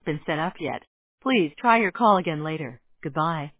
been set up yet. Please try your call again later. Goodbye.